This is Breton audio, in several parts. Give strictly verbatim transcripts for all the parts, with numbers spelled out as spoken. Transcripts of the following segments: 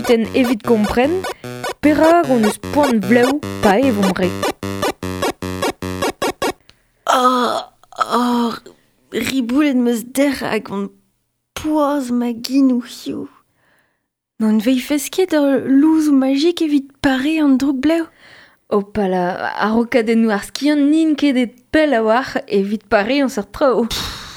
ten evit kompren, perak on eus poan vlev pa evon re. Oh, oh, riboulet meus der hag on poaz ma ginou hiou. Non vei fesket ur louzou magik evit pare an droug blev. O pala, a rokadennou ar skiant nin ket et pel a war evit pare an seurt trao.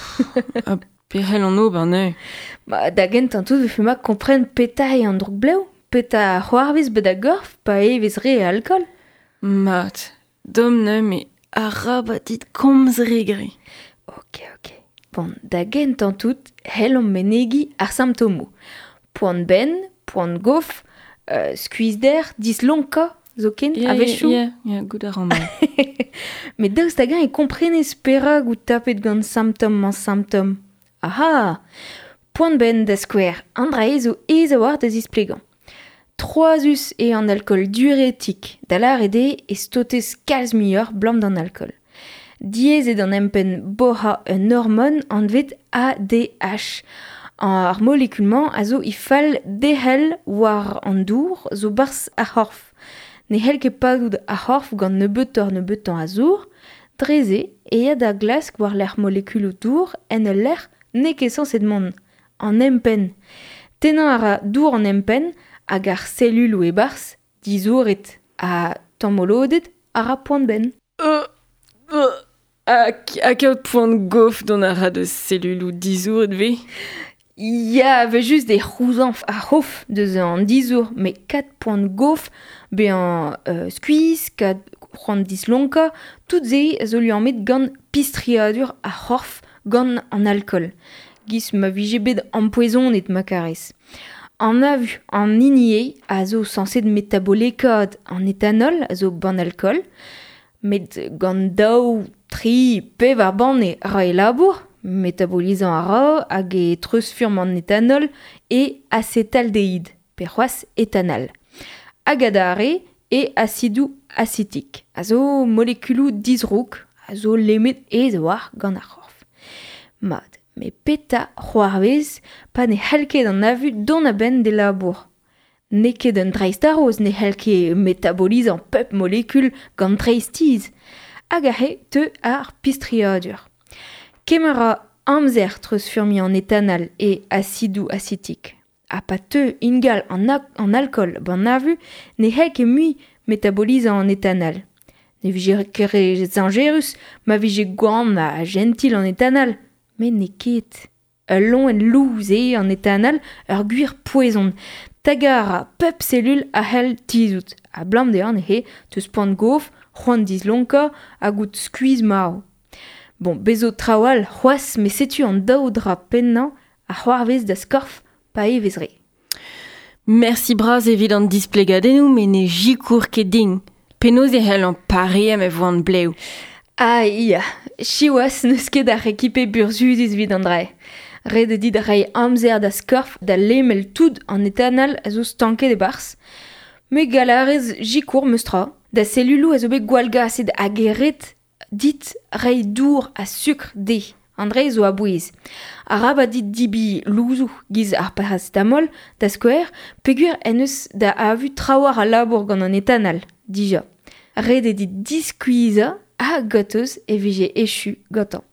A perel an ober ne. Ma da gent an tout vefe ma kompren petai an droug blev, peta c'hoarvez bet a gorf pa evez re e alkol. Mat, dom ne, me a rabat dit komz regre. Ok, ok. Bon, da gent an tout, hel an menegi ar symptomo. Poan ben, poan gof, euh, skuiz der, dis lonka, zo ken, Yeah, a vechou. yeah, yeah, good ar an. Met daoust hag e komprenez perak ou tapet gant symptom an symptom. Aha! Poan ben da skwer, andra zo ez a war da zisplegan. Troazus e an alcool diurétique, da lar ede e stotez kalz miyor blam d'an alcool. Diez ed an empen boha un hormone an vet A D H. Ar molekulman a zo i fall dehel war an dour zo bars a c'horf. Ne hel ket padout a c'horf gant nebeut ur nebeut an a zour, dreze e ya da glask war l'er molekul dour en ul l'er ne ket sanset mont. An empen. Tenan a ra dour an empen hag ar sellul ou e bars, dizouret a tammolodet a ra poan ben. Euh, euh, a, a kaout poan gof don a ra de sellul ou dizour et ve. Ya, ve just des rouzanf a c'hof deus an dizour, me kat poan gof, be an euh, skuiz, kat c'hoant dislonka, tout ze zo lui an met gant pistriadur a c'horf gant an alcool. Gis ma vije bet empoisonet ma karez. An a vu an inie a zo sanset metabolekad an etanol a zo ban alcool, met gant daou, tri, pev ar ban e ra e labour, metabolizan a ra hag e treus furm an etanol e acetaldehyd, per c'hoaz etanal. Hag adare e acidou acetik. A zo molekulou dizrouk, a zo lemet ez a war gant ar c'horf. Mat, me peta c'hoarvez pa ne halket an avu don a ben de labour. Ne ket un dreist-aroz ne halket metabolizan pep molekul gant dreistiz. Hag a he te ar pistriadur. Kemera amzer treus furmi an etanal e acidou acetik. A pa te ingal an, an alcool ban avu ne hel ket mui metabolizan an etanal. Ne vije kere zangerus ma vije gouan a gentil an etanal, men ne ket. Ul long en louz e an etanal ur gwir poezon. Tagar a pep sellul a hel tizout. A blam de an e he teus poan gof, c'hoant dislonka a gout skuiz mao. Bon, bezo trawal c'hoaz me setu an daoudra pennan a c'hoarvez da skorf pa evez re. Merci braz evit an displegadennou, men ne jikour ket ding. Penaos e hel an pariem e vo an blev. Ah, ia, chiwas neus ket ar ekipe burzuzis vid an dre. Red dit rei amzer da skorf da lemel tout an etanal a zo stanket e bars. Me galarez jikour meus tra. Da sellulou a zo bet gwalgaset hag e ret dit rei dour a sukr de. Andrei zo a bouez. A raba dit dibi louzou giz ar paracetamol da skwer, pegur en eus da a vu trawar a labour gant an etanal, dija. Red dit diskuiza a goteus e vije echu gotan.